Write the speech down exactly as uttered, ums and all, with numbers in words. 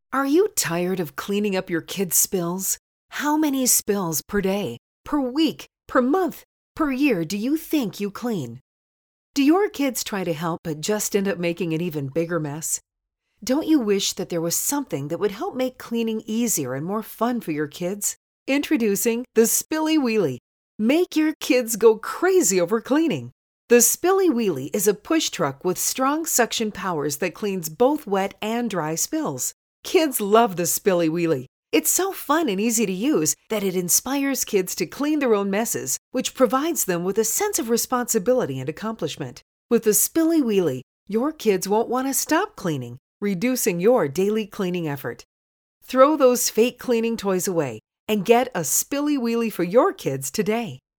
Are you tired of cleaning up your kids' spills? How many spills per day, per week, per month, per year do you think you clean? Do your kids try to help but just end up making an even bigger mess? Don't you wish that there was something that would help make cleaning easier and more fun for your kids? Introducing the Spilly Wheelie. Make your kids go crazy over cleaning. The Spilly Wheelie is a push truck with strong suction powers that cleans both wet and dry spills. Kids love the Spilly Wheelie. It's so fun and easy to use that it inspires kids to clean their own messes, which provides them with a sense of responsibility and accomplishment. With the Spilly Wheelie, your kids won't want to stop cleaning, reducing your daily cleaning effort. Throw those fake cleaning toys away and get a Spilly Wheelie for your kids today.